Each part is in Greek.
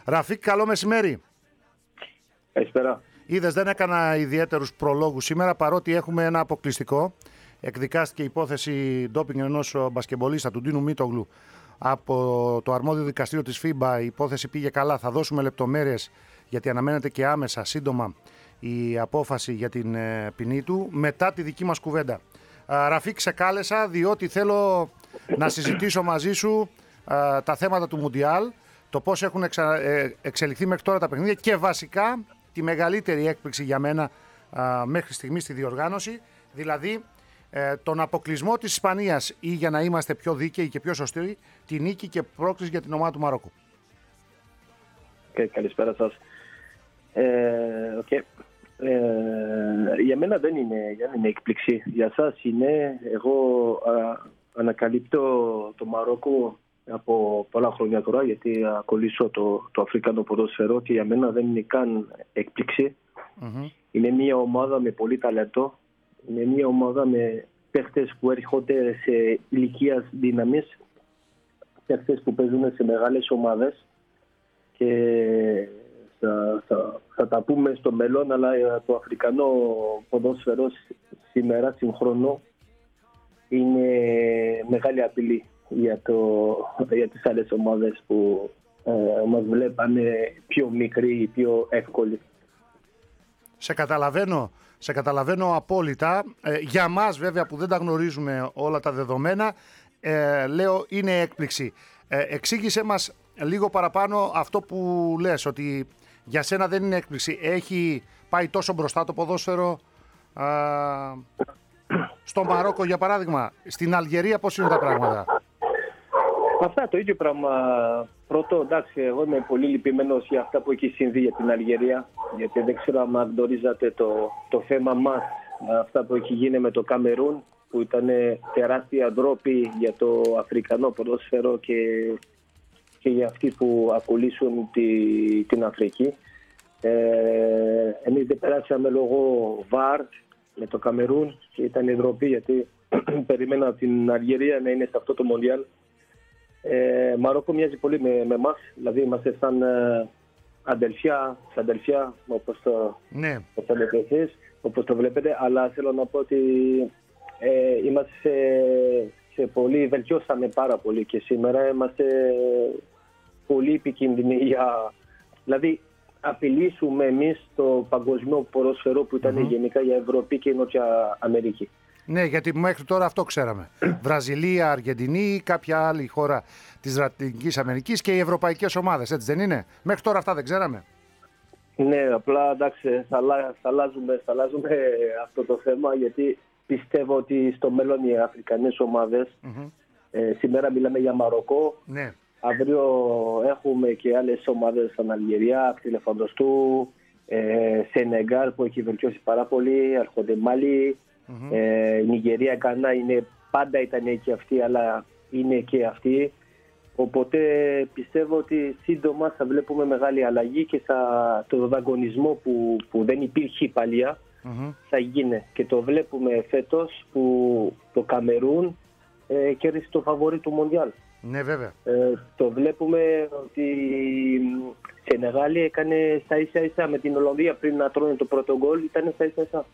Ραφίκ, καλό μεσημέρι. Καλησπέρα. Είδες, δεν έκανα ιδιαίτερους προλόγους σήμερα, παρότι έχουμε ένα αποκλειστικό. Εκδικάστηκε υπόθεση ντόπινγκ ενός μπασκεμπολίστα, του Ντίνου Μίτογλου, από το αρμόδιο δικαστήριο της FIBA. Η υπόθεση πήγε καλά. Θα δώσουμε λεπτομέρειες, γιατί αναμένεται και άμεσα, σύντομα, η απόφαση για την ποινή του, μετά τη δική μας κουβέντα. Ραφίκ, σε κάλεσα διότι θέλω να συζητήσω μαζί σου τα θέματα του Μουντιάλ, το πώς έχουν εξελιχθεί μέχρι τώρα τα παιχνίδια και βασικά τη μεγαλύτερη έκπληξη για μένα μέχρι στιγμής στη διοργάνωση, δηλαδή τον αποκλεισμό της Ισπανίας, ή για να είμαστε πιο δίκαιοι και πιο σωστοί, τη νίκη και πρόκληση για την ομάδα του Μαρόκου. Καλησπέρα σας. Για μένα δεν είναι έκπληξη. Για σας είναι. Εγώ ανακαλύπτω το Μαρόκο από πολλά χρόνια τώρα, γιατί ακολουθώ το αφρικανό ποδόσφαιρο, και για μένα δεν είναι καν έκπληξη. Είναι μια ομάδα με πολύ ταλέντο. Είναι μια ομάδα με παίχτες που έρχονται σε ηλικίας δύναμης, παίχτες που παίζουν σε μεγάλες ομάδες, και θα τα πούμε στο μέλλον, αλλά το αφρικανό ποδόσφαιρο σήμερα συγχρονό είναι μεγάλη απειλή για τις άλλες ομάδες που μας βλέπανε πιο μικροί, πιο εύκολοι. Σε καταλαβαίνω απόλυτα. Για μας βέβαια που δεν τα γνωρίζουμε όλα τα δεδομένα, λέω είναι έκπληξη. Εξήγησέ μας λίγο παραπάνω αυτό που λες, ότι για σένα δεν είναι έκπληξη. Έχει πάει τόσο μπροστά το ποδόσφαιρο στο Μαρόκο, για παράδειγμα. Στην Αλγερία πώς είναι τα πράγματα? Αυτά το ίδιο πράγμα. Πρώτο, εντάξει, εγώ είμαι πολύ λυπημένος για αυτά που έχει συμβεί για την Αλγερία, γιατί δεν ξέρω αν γνωρίζατε το θέμα μας, αυτά που έχει γίνει με το Καμερούν, που ήταν τεράστια ντρόπη για το αφρικανό ποδόσφαιρο και για αυτοί που ακολουθούν την Αφρική. Εμείς δεν περάσαμε λόγω ΒΑΡ με το Καμερούν και ήταν η ντροπή, γιατί περιμένα την Αλγερία να είναι σε αυτό το Μοντιάλ. Μαρόκο μοιάζει πολύ με εμάς, δηλαδή είμαστε σαν αδελφιά, όπως το λέτε εσείς, όπως το βλέπετε, αλλά θέλω να πω ότι είμαστε σε πολύ, βελτιώσαμε πάρα πολύ, και σήμερα είμαστε πολύ επικίνδυνοι δηλαδή απειλήσουμε εμείς το παγκοσμίο ποδόσφαιρο που ήταν γενικά για Ευρώπη και Νότια Αμερική. Ναι, γιατί μέχρι τώρα αυτό ξέραμε. Βραζιλία, Αργεντινή, κάποια άλλη χώρα της Λατινικής Αμερικής και οι ευρωπαϊκές ομάδες, έτσι δεν είναι? Μέχρι τώρα αυτά δεν ξέραμε. Ναι, απλά εντάξει, θα αλλάζουμε αυτό το θέμα, γιατί πιστεύω ότι στο μέλλον οι αφρικανές ομάδες, σήμερα μιλάμε για Μαροκό, ναι. Αύριο έχουμε και άλλες ομάδες σαν Αλγερία, Ελεφαντοστού, Σενεγάλ που έχει βελτιώσει πάρα πολύ, έρχονται Μάλι, Νιγερία, Γκάνα, πάντα ήταν και αυτή, αλλά είναι και αυτή. Οπότε πιστεύω ότι σύντομα θα βλέπουμε μεγάλη αλλαγή και το ανταγωνισμό που δεν υπήρχε παλιά θα γίνει. Και το βλέπουμε φέτος που το Καμερούν κέρδισε το φαβορί του Μοντιάλ. Ναι, βέβαια. Το βλέπουμε ότι η Σενεγάλη έκανε στα ίσα-ίσα με την Ολλανδία πριν να τρώνε το πρώτο γκολ, ήταν στα ίσα-ίσα.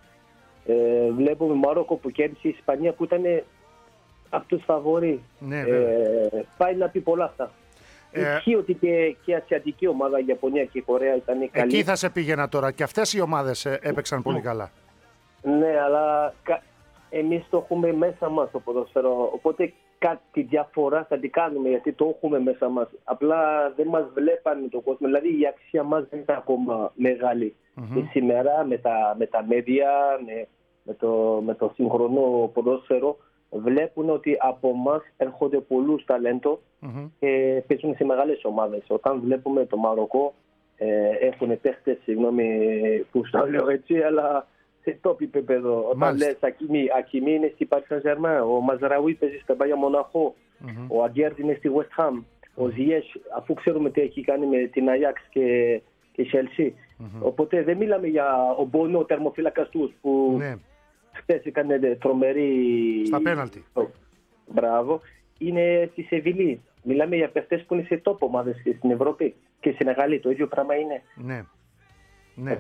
Βλέπουμε Μαρόκο που κέρδισε η Ισπανία, που ήταν από τους φαβορί. Ναι, πάει να πει πολλά αυτά. Ισχύει ότι και ασιατική ομάδα, η Ιαπωνία και η Κορέα ήταν καλή. Εκεί θα σε πήγαινα τώρα, και αυτές οι ομάδες έπαιξαν πολύ καλά. Ναι, αλλά εμείς το έχουμε μέσα μας το ποδόσφαιρο, οπότε κάτι διαφορά θα την κάνουμε, γιατί το έχουμε μέσα μας. Απλά δεν μας βλέπανε το κόσμο, δηλαδή η αξία μας δεν είναι ακόμα μεγάλη. Σήμερα με τα медиа, με το σύγχρονο ποδόσφαιρο, βλέπουν ότι από εμάς έρχονται πολλούς ταλέντο και παίζουν σε μεγάλες ομάδες. Όταν βλέπουμε το Μαροκό, έχουν παίχτες, συγγνώμη που στο λέω έτσι, αλλά σε top επίπεδο. Όταν λες Ακίμι είναι στη Paris Saint-Germain, ο Μαζραούι παίζει στα Bayern Μοναχό, ο Αγκέρτ είναι στη West Ham, ο Ζιές, αφού ξέρουμε τι έχει κάνει με την Ajax και Chelsea. Οπότε δεν μιλάμε για ο Μπόνο, τερμοφύλακας τους, που χθες έκανε τρομερή στα πέναλτι. Μπράβο. Είναι στη Σεβιλή. Μιλάμε για παίχτες που είναι σε top ομάδες στην Ευρώπη. και Σενεγαλή το ίδιο πράγμα είναι. Ναι. Ναι.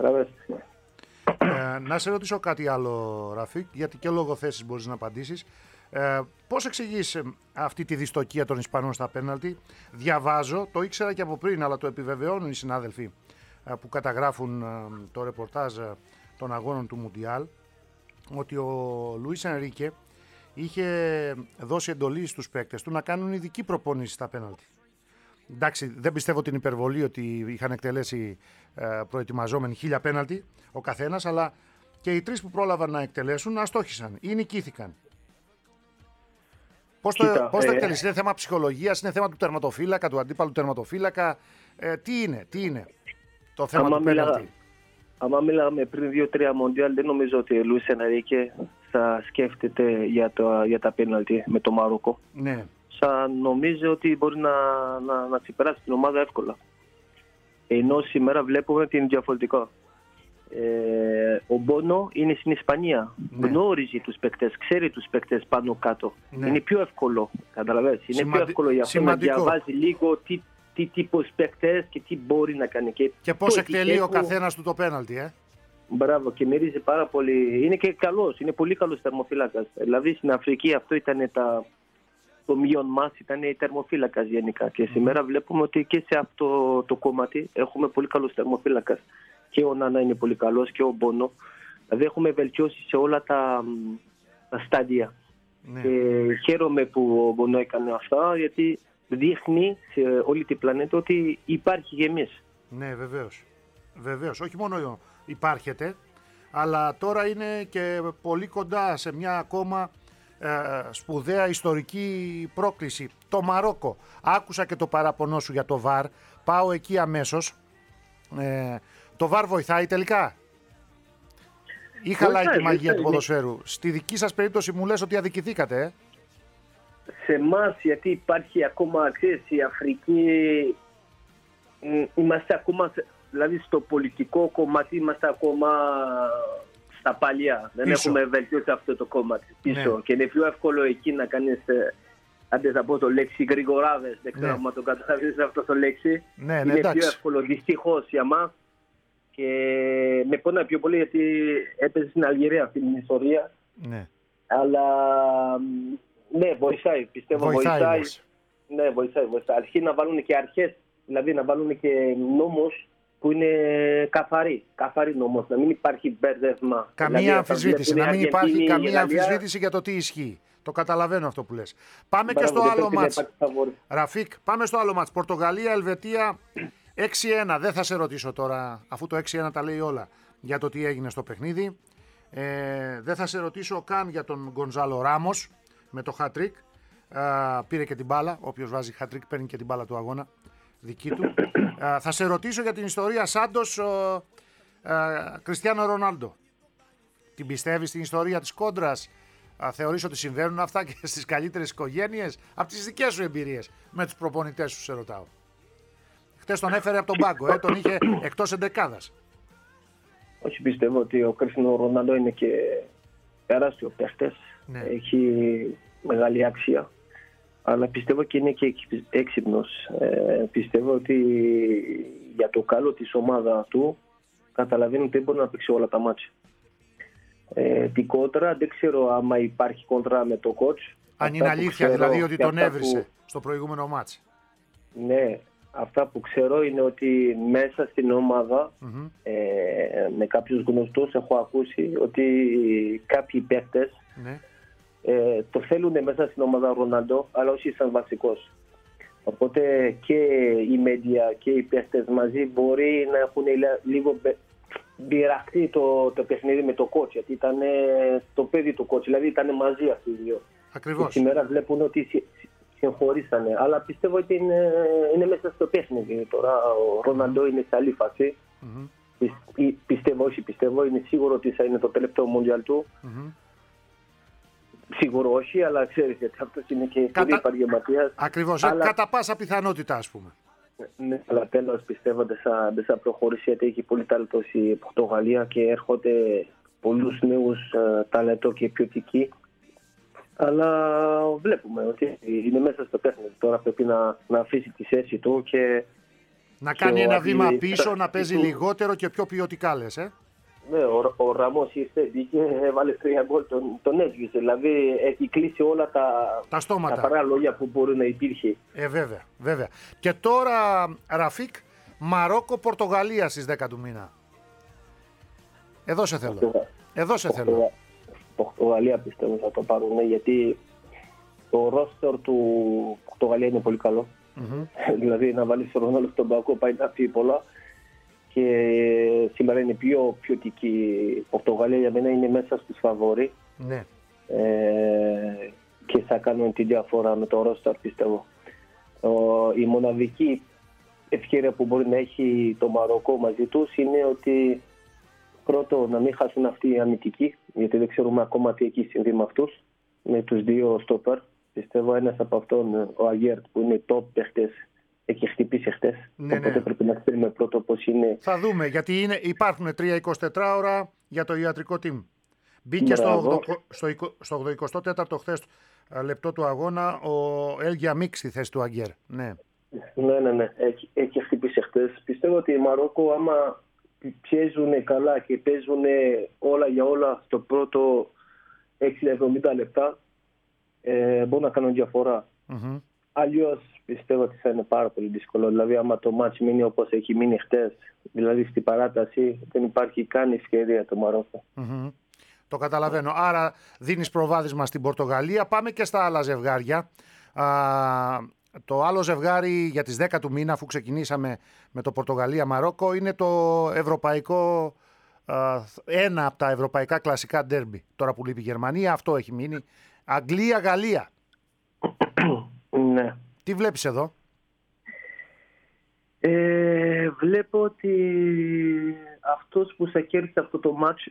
Να σε ρωτήσω κάτι άλλο, Ραφίκ, γιατί και λόγω θέσης μπορείς να απαντήσεις. Πώς εξηγείς αυτή τη δυστοκία των Ισπανών στα πέναλτι? Διαβάζω, το ήξερα και από πριν, αλλά το επιβεβαιώνουν οι συνάδελφοι που καταγράφουν το ρεπορτάζ των αγώνων του Μουντιάλ, ότι ο Λουίς Ενρίκε είχε δώσει εντολή στους παίκτες του να κάνουν ειδική προπόνηση στα πέναλτι. Εντάξει, δεν πιστεύω την υπερβολή ότι είχαν εκτελέσει προετοιμαζόμενοι 1000 πέναλτι ο καθένας, αλλά και οι 3 που πρόλαβαν να εκτελέσουν αστόχησαν ή νικήθηκαν. Πώς το εκτελείς? Είναι θέμα ψυχολογίας, είναι θέμα του τερματοφύλακα, του αντίπαλου τερματοφύλακα? Τι είναι το θέμα του πέναλτι? Άμα μιλάμε πριν 2-3 Μοντιάλ, δεν νομίζω ότι ο Λουίς Ενρίκε θα σκέφτεται για τα πέναλτι με το Μαρόκο. Ναι. Νομίζω ότι μπορεί να ξεπεράσει την ομάδα εύκολα. Ενώ σήμερα βλέπουμε την διαφορετικό. Ο Μπόνο είναι στην Ισπανία. Ναι. Γνωρίζει τους παίκτες, ξέρει τους παίκτες πάνω κάτω. Ναι. Είναι πιο εύκολο. Καταλαβαίνεις. Είναι πιο εύκολο για αυτό να διαβάζει λίγο τι τύπος παίκτες και τι μπορεί να κάνει. Και πώς εκτελεί ο καθένας του το πέναλτι. Μπράβο, και μυρίζει πάρα πολύ. Είναι και καλός, είναι πολύ καλός τερματοφύλακας. Δηλαδή στην Αφρική αυτό ήταν το μείον μας, ήταν η τερμοφύλακας γενικά. Και σήμερα βλέπουμε ότι και σε αυτό το κομμάτι έχουμε πολύ καλούς τερμοφύλακας. Και ο Νάνα είναι πολύ καλός και ο Μπόνο. Δηλαδή έχουμε βελτιώσει σε όλα τα στάδια. Ναι. Χαίρομαι που ο Μπόνο έκανε αυτά, γιατί δείχνει σε όλη την πλανήτα ότι υπάρχει και εμείς. Ναι, βεβαίως. Όχι μόνο υπάρχετε, αλλά τώρα είναι και πολύ κοντά σε μια ακόμα σπουδαία ιστορική πρόκληση. Το Μαρόκο. Άκουσα και το παραπονό σου για το ΒΑΡ. Πάω εκεί αμέσως. Το ΒΑΡ βοηθάει τελικά? Ή χαλάει τη μαγεία του ποδοσφαίρου? Στη δική σας περίπτωση μου λες ότι αδικηθήκατε. Σε εμάς, γιατί υπάρχει ακόμα, ξέρεις, η Αφρική, είμαστε ακόμα, δηλαδή στο πολιτικό κομμάτι είμαστε ακόμα στα παλιά. Δεν έχουμε βελτιώσει αυτό το κομμάτι πίσω. Ναι. Και είναι πιο εύκολο εκεί να κάνεις, αντί να πω το λέξη γρηγοράδες, δεν ξέρω αν το καταλαβαίνεις αυτό το λέξη. Ναι, είναι πιο εύκολο δυστυχώς για μας. Και με πονάει πιο πολύ γιατί έπαιζε στην Αλγερία αυτή την ιστορία. Ναι. Αλλά ναι, βοηθάει, πιστεύω βοηθάει. Ναι, βοηθάει. Αρχή να βάλουν και αρχές, δηλαδή να βάλουν και νόμους που είναι καθαρή νόμος, να μην υπάρχει μπέρδευμα. Καμία δηλαδή, αμφισβήτηση, να μην υπάρχει καμία αμφισβήτηση για το τι ισχύει. Το καταλαβαίνω αυτό που λες. Πάμε και στο άλλο μάτς. Ραφίκ, πάμε στο άλλο μάτς. Πορτογαλία-Ελβετία 6-1. Δεν θα σε ρωτήσω τώρα, αφού το 6-1 τα λέει όλα, για το τι έγινε στο παιχνίδι. Δεν θα σε ρωτήσω καν για τον Γκονζάλο Ράμος με το hat-trick. Πήρε και την μπάλα. Όποιος βάζει hat-trick παίρνει και την μπάλα του αγώνα δική του. Θα σε ρωτήσω για την ιστορία Σάντος Κριστιάνο Ρονάλντο. Την πιστεύεις την ιστορία της κόντρας? Θεωρείς ότι συμβαίνουν αυτά και στις καλύτερες οικογένειες? Από τις δικές σου εμπειρίες με τους προπονητές σου σε ρωτάω. Χτες τον έφερε από τον πάγκο, τον είχε εκτός εντεκάδας. Όχι, πιστεύω ότι ο Κριστιάνο Ρονάλντο είναι και τεράστιο παίχτης. Ναι. Έχει μεγάλη αξία. Αλλά πιστεύω και είναι και έξυπνος. Πιστεύω ότι για το καλό της ομάδα του καταλαβαίνει ότι δεν μπορεί να παίξει όλα τα μάτια. Την κόντρα, δεν ξέρω άμα υπάρχει κόντρα με το coach. Αν είναι αλήθεια δηλαδή ότι τον έβρισε στο προηγούμενο μάτς. Ναι, αυτά που ξέρω είναι ότι μέσα στην ομάδα με κάποιους γνωστούς έχω ακούσει ότι κάποιοι παίκτες το θέλουν μέσα στην ομάδα Ρονάλντο, αλλά όχι σαν βασικός. Οπότε και οι media και οι παίκτες μαζί μπορεί να έχουν λίγο πειραχτεί το παιχνίδι με το coach, γιατί ήταν το παιδί του coach, δηλαδή ήταν μαζί αυτοί οι δύο. Ακριβώς. Και σήμερα βλέπουν ότι συγχωρήσανε, αλλά πιστεύω ότι είναι μέσα στο παιχνίδι. Τώρα ο Ρονάλντο είναι σε άλλη φάση. Πιστεύω, είναι σίγουρο ότι θα είναι το τελευταίο Μουντιάλ του. Σίγουρο όχι, αλλά ξέρεις γιατί αυτός είναι και πολύ επαγγελματίας. Ακριβώς, αλλά κατά πάσα πιθανότητα ας πούμε. Ναι, αλλά τέλος πιστεύω δεν θα προχωρήσει, γιατί έχει πολύ ταλέντο η Πορτογαλία και έρχονται πολλούς νέους ταλέντο και ποιοτικοί. Αλλά βλέπουμε ότι είναι μέσα στο παιχνίδι. Τώρα πρέπει να αφήσει τη θέση του και Να κάνει ένα βήμα πίσω, να παίζει λιγότερο και πιο ποιοτικά, λες, Ναι, ο Ραμός ήρθε, μπήκε, έβαλε 3 γκολ, τον έσβησε. Δηλαδή έχει κλείσει όλα τα στόματα. Τα παράλογια που μπορεί να υπήρχε. Βέβαια, βέβαια. Και τώρα, Ραφίκ, Μαρόκο-Πορτογαλία στις 10 του μήνα. Εδώ σε θέλω. Εδώ σε θέλω. Πορτογαλία πιστεύω θα το πάρουν, γιατί το ρόστερ του Πορτογαλία είναι πολύ καλό. Δηλαδή να βάλεις τον Ρονάλντο στον Πακό πάει να πει πολλά. Και σήμερα είναι πιο ποιοτική η Πορτογαλία, για μένα είναι μέσα στους φαβόροι. Ναι. Και θα κάνουν τη διαφορά με το ρόστερ, πιστεύω. Η μοναδική ευκαιρία που μπορεί να έχει το Μαρόκο μαζί τους είναι ότι πρώτο να μην χάσουν αυτοί οι αμυντικοί, γιατί δεν ξέρουμε ακόμα τι έχει συμβεί με αυτούς, με τους δύο στόπερ. Πιστεύω ένας από αυτόν, ο Αγέρτ, που είναι top παίχτες, έχει χτυπήσει χτες. Ναι, οπότε πρέπει να ξέρουμε πρώτο πώς είναι. Θα δούμε, γιατί υπάρχουν 3-24 ώρα για το ιατρικό team. Μπήκε στο 84ο χθες λεπτό του αγώνα ο Έλγια Μίξ στη θέση του Αγγέρ. Ναι. Ναι. Έχει χτυπήσει χτες. Πιστεύω ότι η Μαρόκο, άμα πιέζουν καλά και παίζουν όλα για όλα στο πρώτο 60-70 λεπτά, μπορούν να κάνουν διαφορά. Αλλιώς πιστεύω ότι θα είναι πάρα πολύ δύσκολο. Δηλαδή, άμα το μάτς μείνει όπως έχει μείνει χτες, δηλαδή στην παράταση, δεν υπάρχει καν ευκαιρία το Μαρόκο. Το καταλαβαίνω. Άρα δίνεις προβάδισμα στην Πορτογαλία. Πάμε και στα άλλα ζευγάρια. Το άλλο ζευγάρι για τις 10 του μήνα, αφού ξεκινήσαμε με το Πορτογαλία-Μαρόκο, είναι το ευρωπαϊκό, ένα από τα ευρωπαϊκά κλασικά ντέρμπι. Τώρα που λείπει η Γερμανία, αυτό έχει μείνει. Αγγλία-Γαλλία. Ναι. Τι βλέπεις εδώ? Βλέπω ότι αυτός που θα κέρδισε αυτό το μάτς,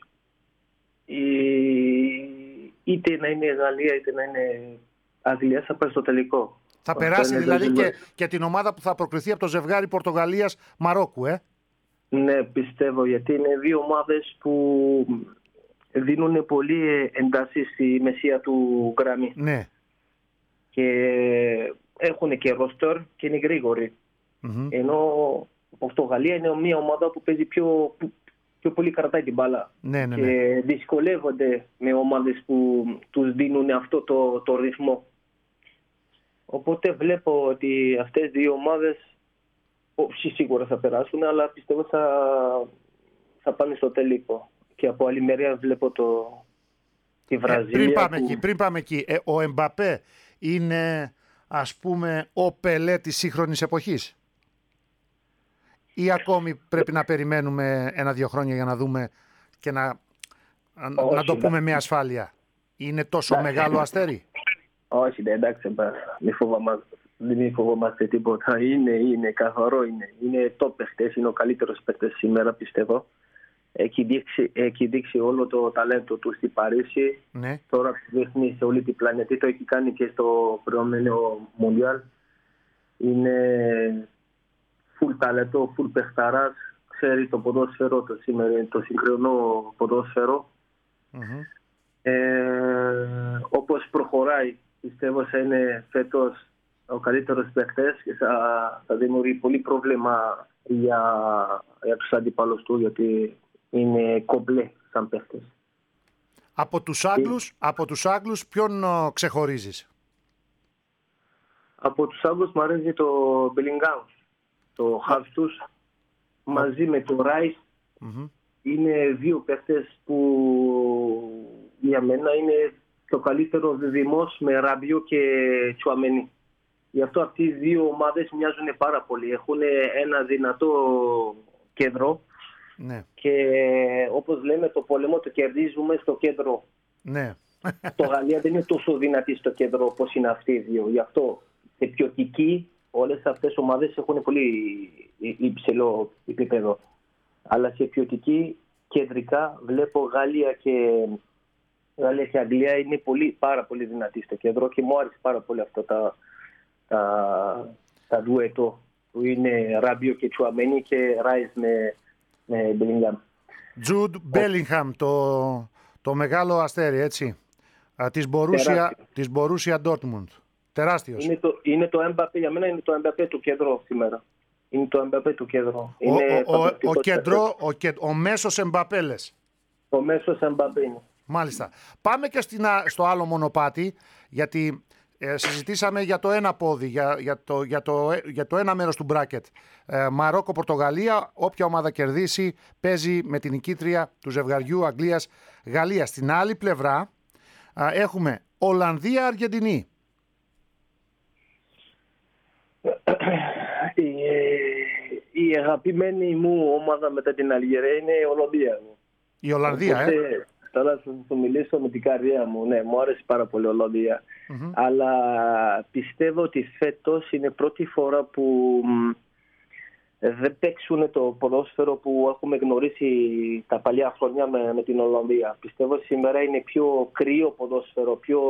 είτε να είναι Γαλλία είτε να είναι Αγγλία, θα πάει στο τελικό. Θα περάσει δηλαδή και την ομάδα που θα προκριθεί από το ζευγάρι Πορτογαλίας-Μαρόκου, Ναι, πιστεύω, γιατί είναι δύο ομάδες που δίνουν πολύ εντάσεις στη μεσία του γραμμή. Ναι. Και έχουν και ρόστερ και είναι γρήγοροι. Ενώ η Πορτογαλία είναι μια ομάδα που παίζει πιο πολύ, κρατάει την μπάλα. Ναι. Και δυσκολεύονται με ομάδες που τους δίνουν αυτό το ρυθμό. Οπότε βλέπω ότι αυτές οι δύο ομάδες σίγουρα θα περάσουν, αλλά πιστεύω θα πάνε στο τελικό. Και από άλλη μεριά βλέπω τη Βραζιλία. Πριν πάμε εκεί, ο Εμπαπέ είναι, ας πούμε, ο Πελέ της σύγχρονης εποχής? Ή ακόμη πρέπει να περιμένουμε 1-2 χρόνια για να δούμε και να το πούμε με ασφάλεια? Είναι τόσο μεγάλο αστέρι? Όχι, εντάξει, δεν φοβόμαστε τίποτα. Είναι καθαρό, είναι top παίχτες, είναι ο καλύτερος παίχτες σήμερα, πιστεύω. Έχει δείξει όλο το ταλέντο του στη Παρίσι. Ναι. Τώρα δείχνει σε όλη την πλανήτη. Το έχει κάνει και στο προηγούμενο Μουντιάλ. Είναι full ταλέντο, full παιχταράς. Ξέρει το ποδόσφαιρο, το συγκεκριμένο ποδόσφαιρο. Όπως προχωράει, πιστεύω θα είναι φέτος ο καλύτερος παίχτης και θα δημιουργεί πολύ πρόβλημα για τους αντιπάλους του, γιατί είναι κομπλέ σαν παίχτες. Από τους Άγγλους ποιον ξεχωρίζεις? Από τους Άγγλους μου αρέσει το Bellingham, το half τους, μαζί με το Rice. Είναι δύο παίχτες που για μένα είναι το καλύτερο διδυμός με Ραμπιό και Τσουαμένι. Γι' αυτό αυτοί οι δύο ομάδες μοιάζουν πάρα πολύ. Έχουν ένα δυνατό κέντρο. Ναι. Και όπως λέμε, το πόλεμο το κερδίζουμε στο κέντρο. Ναι. Το Γαλλία δεν είναι τόσο δυνατή στο κέντρο όπως είναι αυτοί οι δύο. Γι' αυτό σε ποιοτική όλες αυτές οι ομάδες έχουν πολύ υψηλό επίπεδο. Αλλά σε ποιοτική κεντρικά βλέπω Γαλλία και Αγγλία είναι πάρα πολύ δυνατή στο κέντρο και μου άρεσε πάρα πολύ αυτό τα ντουέτο που είναι Ράμπιο και Τσουαμένι και Ράις με Bellingham. Τζουντ Μπέλιγχαμ, το μεγάλο αστέρι, έτσι, της Μπορούσια Ντόρτμουντ. Τεράστιος. Είναι το Εμπαπέ, για μένα είναι το Εμπαπέ του κέντρου σήμερα. Είναι το Εμπαπέ του κέντρου. Είναι ο μέσος Εμπαπέ λες. Ο μέσος Εμπαπέ είναι. Μάλιστα. Πάμε και στο άλλο μονοπάτι, γιατί συζητήσαμε για το ένα πόδι, για το ένα μέρος του μπράκετ. Μαρόκο-Πορτογαλία, όποια ομάδα κερδίσει παίζει με την νικήτρια του ζευγαριού Αγγλίας-Γαλλίας. Στην άλλη πλευρά έχουμε Ολλανδία-Αργεντινή. Η αγαπημένη μου ομάδα μετά την Αλγερία είναι η Ολλανδία. Η Ολλανδία, Τώρα θα σου μιλήσω με την καρδιά μου. Ναι, μου άρεσε πάρα πολύ η Ολλανδία. Αλλά πιστεύω ότι φέτος είναι πρώτη φορά που δεν παίξουν το ποδόσφαιρο που έχουμε γνωρίσει τα παλιά χρόνια με την Ολλανδία. Πιστεύω σήμερα είναι πιο κρύο ποδόσφαιρο, πιο...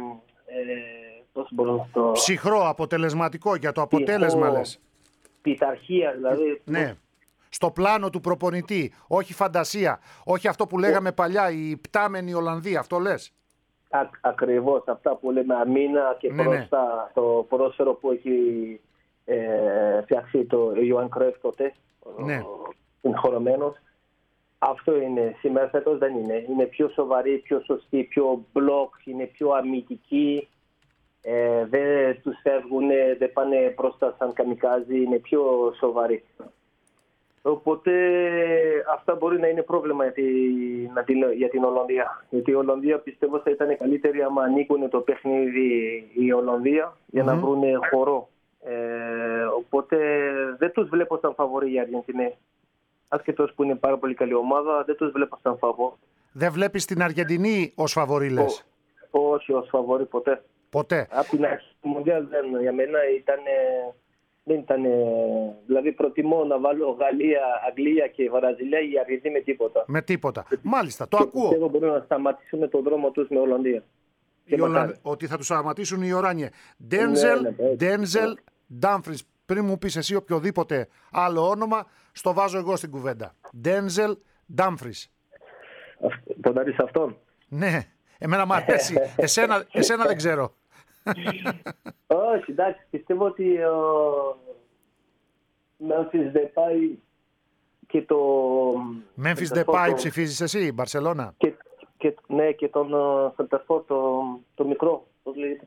ψυχρό, αποτελεσματικό, για το αποτέλεσμα λες. Πειθαρχία δηλαδή. Ναι. Στο πλάνο του προπονητή, όχι φαντασία, όχι αυτό που λέγαμε παλιά, η πτάμενη Ολλανδία, αυτό λες. Ακριβώς, αυτά που λέμε αμήνα και μπροστά, το ποδόσφαιρο που έχει φτιάξει το Ιωάνν Κρόιφ τότε, συγχωρεμένος. Αυτό είναι. Σήμερα φέτος δεν είναι. Είναι πιο σοβαρή, πιο σωστή, πιο μπλοκ, είναι πιο αμυντική. Δεν τους φεύγουν, δεν πάνε μπροστά σαν καμικάζι, είναι πιο σοβαρή. Οπότε αυτά μπορεί να είναι πρόβλημα για την Ολλανδία. Γιατί η Ολλανδία πιστεύω θα ήταν καλύτερη άμα ανοίγουν το παιχνίδι η Ολλανδία για να βρουν χώρο. Οπότε δεν τους βλέπω σαν φαβορί οι Αργεντινοί. Ασχετώς που είναι πάρα πολύ καλή ομάδα, δεν τους βλέπω σαν φαβορί. Δεν βλέπεις την Αργεντινή ως φαβορί λες? Όχι ως φαβορί ποτέ. Ποτέ. Από την αρχή του Μουντιάλ για μένα δεν ήταν. Δηλαδή προτιμώ να βάλω Γαλλία, Αγγλία και Βραζιλία ή Αργεντινή με τίποτα. Με τίποτα. Μάλιστα, το ακούω. Πιστεύω μπορούν να σταματήσουν τον δρόμο τους με Ολλανδία. Ότι θα τους σταματήσουν οι Οράνιε. Ντένζελ Ντάμφρις. Πριν μου πεις εσύ οποιοδήποτε άλλο όνομα, στο βάζω εγώ στην κουβέντα. Ντένζελ Ντάμφρις. Ποντάρεις αυτόν? Ναι, εμένα μου αρέσει. Εσένα δεν ξέρω. Όχι, εντάξει, πιστεύω ότι ο Memphis Depay και το... Memphis Depay ψηφίζεις εσύ, Μπαρσελόνα? Ναι, και τον Σεντερφόρ, το μικρό, πώς λέγεται.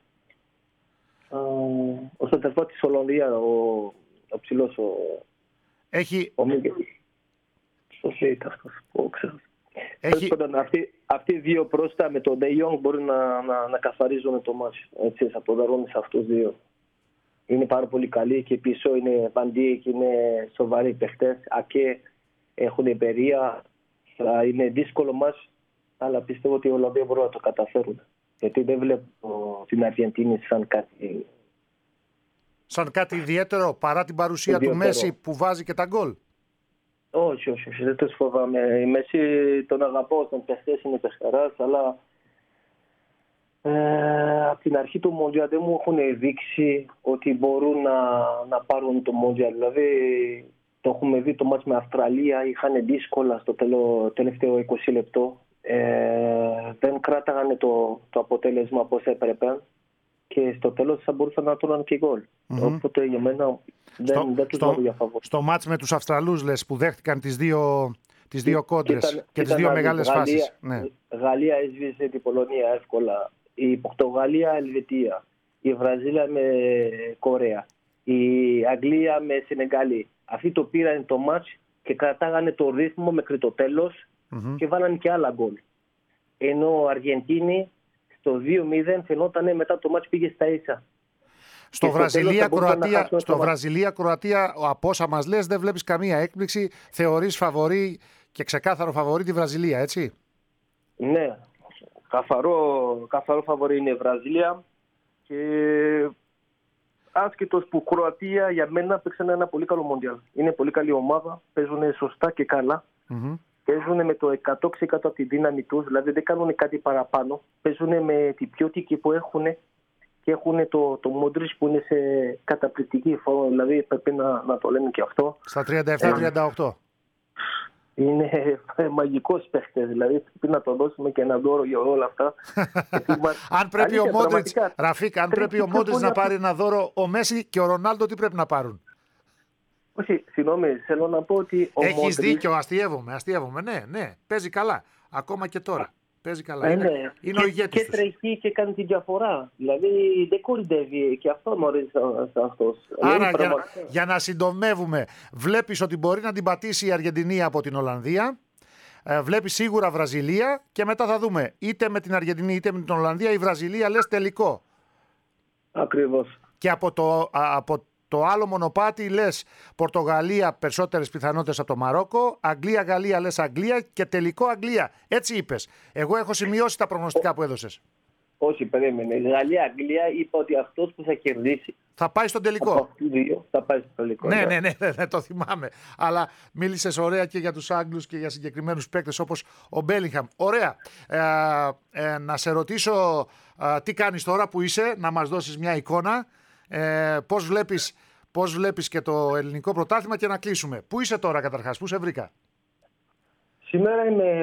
Ο Σεντερφόρ της Ολλανδίας, ο ψηλός, έχει... Πώς λέγεται αυτός, ξέρω. Αυτοί οι δύο μπροστά με τον De Jong μπορούν να καθαρίζουν το μάτσο. Έτσι, θα αποδαρούν σε αυτούς δύο. Είναι πάρα πολύ καλοί και πίσω είναι Βαντί και είναι σοβαροί παίχτες. Ακέ έχουν εμπειρία. Θα είναι δύσκολο μάτσο, αλλά πιστεύω ότι οι Ολλανδοί μπορούν να το καταφέρουν. Γιατί δεν βλέπω την Αργεντινή σαν κάτι ιδιαίτερο παρά την παρουσία του Μέση που βάζει και τα γκολ. Όχι, δεν τους φοβάμαι. Η Μέση τον αγαπώ, τον παιχτές είναι παιχταράς, αλλά από την αρχή του Μοντιάλ δεν μου έχουν δείξει ότι μπορούν να πάρουν το Μοντιάλ. Δηλαδή το έχουμε δει το μάτς με Αυστραλία, είχαν δύσκολα στο τελευταίο 20 λεπτό. Δεν κράταγαν το αποτέλεσμα όπως έπρεπε και στο τέλος θα μπορούσαν να τρώναν και γκολ. Οπότε για μένα δεν τους δω για φαβό. Στο μάτς με τους Αυστραλούς λες που δέχτηκαν τις δύο κόντρες και τις δύο μεγάλες φάσεις. Ναι. Γαλλία έσβησε την Πολωνία εύκολα. Η Πορτογαλία, Ελβετία. Η Βραζίλια με Κορέα. Η Αγγλία με Σενεγάλη. Αυτοί το πήραν το μάτς και κρατάγανε το ρύθμο μέχρι το τέλος και βάλανε και άλλα γκολ. Ενώ Αργεντίνη στο 2-0 φαινόταν μετά το μάτς πήγε στα ίσα. Στο Βραζιλία-Κροατία, από όσα μας λες, δεν βλέπεις καμία έκπληξη. Θεωρείς φαβορί και ξεκάθαρο φαβορί τη Βραζιλία, έτσι? Ναι, καθαρό φαβορί είναι η Βραζιλία. Και άσχετος που Κροατία για μένα παίξανε ένα πολύ καλό Μοντιάλ. Είναι πολύ καλή ομάδα, παίζουν σωστά και καλά. Παίζουν με το 100% από τη δύναμη τους, δηλαδή δεν κάνουν κάτι παραπάνω. Παίζουν με την ποιότητα που έχουν και έχουν το Μόντριτς που είναι σε καταπληκτική φόρμα, δηλαδή πρέπει να το λέμε και αυτό. Στα 37-38. Είναι μαγικός παίχτης, δηλαδή πρέπει να το δώσουμε και ένα δώρο για όλα αυτά. Αν πρέπει ο Μόντριτς, Ραφίκ, αν πρέπει ο Μόντριτς να πάρει ένα δώρο, ο Μέση και ο Ρονάλντο τι πρέπει να πάρουν? Όχι, συγγνώμη, θέλω να πω ότι ο Έχεις Μόντριτς... δίκιο, αστείευομαι. Ναι, παίζει καλά. Ακόμα και τώρα. Παίζει καλά. Ναι. Είναι ο ηγέτης και τους. τρέχει και κάνει τη διαφορά. Δηλαδή δεν κορυδεύει και αυτό νωρίς αυτός. Άρα για να συντομεύουμε, βλέπεις ότι μπορεί να την πατήσει η Αργεντινή από την Ολλανδία. Βλέπεις σίγουρα Βραζιλία και μετά θα δούμε είτε με την Αργεντινή είτε με την Ολλανδία η Βραζιλία λες τελικό. Ακριβώς. Και από το άλλο μονοπάτι λες Πορτογαλία περισσότερες πιθανότητες από το Μαρόκο, Αγγλία-Γαλλία λες Αγγλία και τελικό Αγγλία. Έτσι είπες. Εγώ έχω σημειώσει τα προγνωστικά που έδωσες. Όχι, περίμενε. Γαλλία-Αγγλία είπα ότι αυτός που θα κερδίσει θα πάει στον τελικό. από αυτούς δύο θα πάει στο τελικό. Ναι, το θυμάμαι. Αλλά μίλησες ωραία και για τους Άγγλους και για συγκεκριμένους παίκτες όπως ο Μπέλιγχαμ. Ωραία. Να σε ρωτήσω τι κάνεις τώρα που είσαι, να μας δώσεις μια εικόνα. Πώς βλέπεις και το ελληνικό πρωτάθλημα και να κλείσουμε. Πού είσαι τώρα καταρχάς, πού σε βρήκα? Σήμερα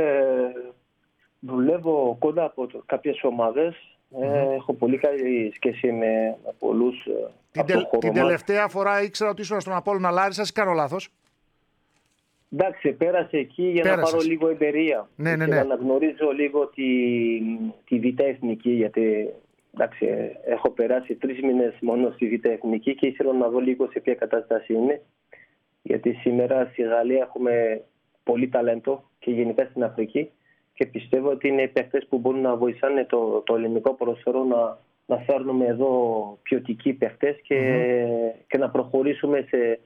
δουλεύω κοντά από κάποιες ομάδες. Έχω πολύ καλή σχέση με πολλούς. Την τελευταία φορά ήξερα ότι ήσουν στον Απόλλωνα Λάρισσας ή κάνω λάθος? Εντάξει, πέρασε εκεί για να πάρω λίγο εμπειρία. Ναι. Να αναγνωρίζω λίγο τη Β' Εθνική, γιατί εντάξει, έχω περάσει 3 μήνες μόνο στη Β' Εθνική και ήθελα να δω λίγο σε ποια κατάσταση είναι. Γιατί σήμερα στη Γαλλία έχουμε πολύ ταλέντο και γενικά στην Αφρική και πιστεύω ότι είναι παίχτες που μπορούν να βοηθάνε το ελληνικό ποδόσφαιρο να φέρνουμε εδώ ποιοτικοί παίχτες και να προχωρήσουμε σε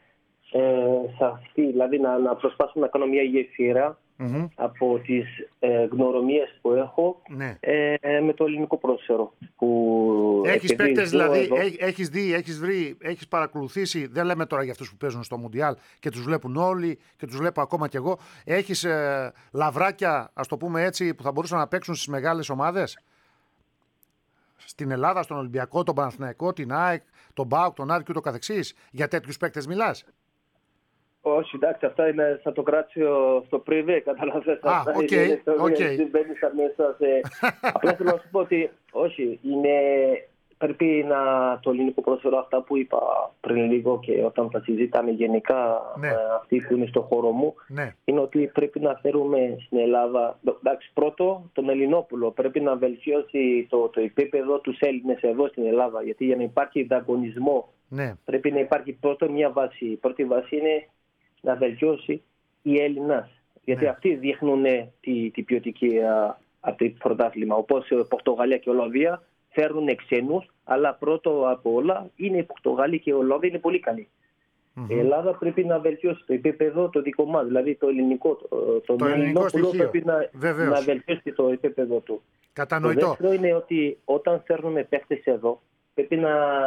αυτή, δηλαδή να προσπάσουμε να κάνω μια γεφύρα από τις γνωρομίες που έχω με το ελληνικό ποδόσφαιρο. Έχεις παίκτες δηλαδή, έχεις παρακολουθήσει, δεν λέμε τώρα για αυτούς που παίζουν στο Μουντιάλ και τους βλέπουν όλοι και τους βλέπω ακόμα κι εγώ. Έχεις λαβράκια, ας το πούμε έτσι, που θα μπορούσαν να παίξουν στις μεγάλες ομάδες? Στην Ελλάδα, στον Ολυμπιακό, τον Παναθηναϊκό, την ΑΕΚ, τον ΠΑΟΚ, τον Άρη και ούτω καθεξής. Για τέτοιους παίκτες μιλάς? Όχι, εντάξει, αυτά είναι, θα το κράξω στο πριβέ, καταλαβαίνεις. Οκ. Δεν μπαίνεις μέσα σε... Απλά θέλω να σου πω ότι όχι, πρέπει το ελληνικό ποδόσφαιρο, αυτά που είπα πριν λίγο και όταν τα συζητάμε γενικά αυτοί που είναι στο χώρο μου, είναι ότι πρέπει να φέρουμε στην Ελλάδα, εντάξει, πρώτο τον Ελληνόπουλο, πρέπει να βελτιώσει το επίπεδο τους Έλληνες εδώ στην Ελλάδα, γιατί για να υπάρχει ανταγωνισμό πρέπει να υπάρχει πρώτο μια βάση. Η πρώτη βάση είναι να βελτιώσει οι Έλληνες. Γιατί αυτοί δείχνουν την ποιοτική από το πρωτάθλημα. Όπως η Πορτογαλία και η Ολλανδία φέρνουν ξένους, αλλά πρώτο από όλα είναι η Πορτογαλία και η Ολλανδία είναι πολύ καλή. Η Ελλάδα πρέπει να βελτιώσει το επίπεδο το δικό μας, δηλαδή το ελληνικό. Το ελληνικό στοιχείο πρέπει να βελτιώσει το επίπεδο του. Κατανοητό. Το δεύτερο είναι ότι όταν φέρνουμε παίχτες εδώ, πρέπει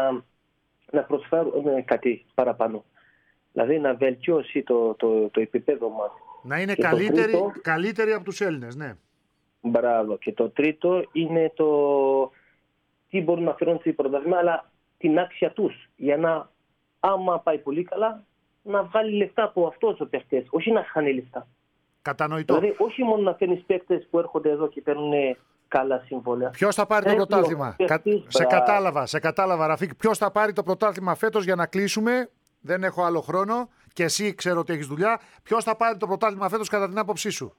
να προσφέρουμε κάτι παραπάνω. Δηλαδή να βελτιώσει το επίπεδο μας. Να είναι καλύτεροι από τους Έλληνες, ναι. Μπράβο. Και το τρίτο είναι τι μπορούν να φέρουν στην πρωτάθλημα, αλλά την άξια τους. Για να, άμα πάει πολύ καλά, να βγάλει λεφτά από αυτός ο παίκτης, όχι να χάνει λεφτά. Κατανοητό. Δηλαδή, όχι μόνο να φέρνεις παίκτες που έρχονται εδώ και παίρνουν καλά συμβόλαια. Ποιος θα πάρει το πρωτάθλημα? Σε κατάλαβα, Ραφίκ. Ποιος θα πάρει το πρωτάθλημα φέτος, για να κλείσουμε? Δεν έχω άλλο χρόνο και εσύ ξέρω ότι έχεις δουλειά. Ποιος θα πάρει το πρωτάθλημα φέτος κατά την άποψή σου?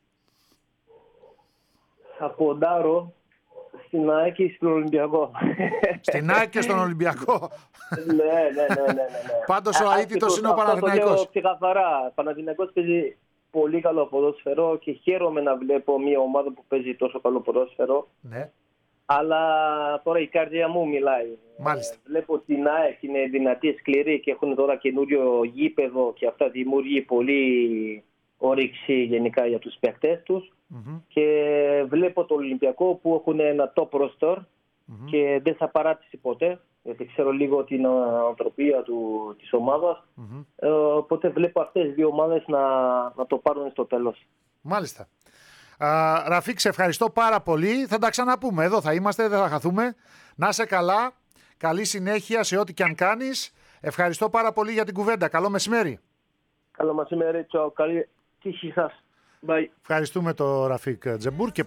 Θα ποντάρω στην ΑΕΚ και στον Ολυμπιακό. Στην ΑΕΚ και στον Ολυμπιακό. Ναι. Πάντως ο αίτητος είναι ο Παναθηναϊκός. Το λέω ξεκαθαρά. Ο Παναθηναϊκός παίζει πολύ καλό ποδόσφαιρο και χαίρομαι να βλέπω μια ομάδα που παίζει τόσο καλό ποδόσφαιρο. Ναι. Αλλά τώρα η καρδιά μου μιλάει. Μάλιστα. Βλέπω την ΑΕΚ είναι δυνατή, σκληρή και έχουν τώρα καινούριο γήπεδο και αυτά δημιουργεί πολύ όρεξη γενικά για τους παίκτες τους. Και βλέπω το Ολυμπιακό που έχουν ένα top roster και δεν θα παράτησε ποτέ, γιατί ξέρω λίγο την ανθρωπία της ομάδας. Οπότε βλέπω αυτές τις δύο ομάδες να το πάρουν στο τέλος. Μάλιστα. Ραφίκ, σε ευχαριστώ πάρα πολύ. Θα τα ξαναπούμε. Εδώ θα είμαστε, δεν θα χαθούμε. Να είσαι καλά. Καλή συνέχεια σε ό,τι και αν κάνεις. Ευχαριστώ πάρα πολύ για την κουβέντα. Καλό μεσημέρι. Καλό μεσημέρι. Καλή τύχη σας. Bye. Ευχαριστούμε τον Ραφίκ Τζεμπούρ.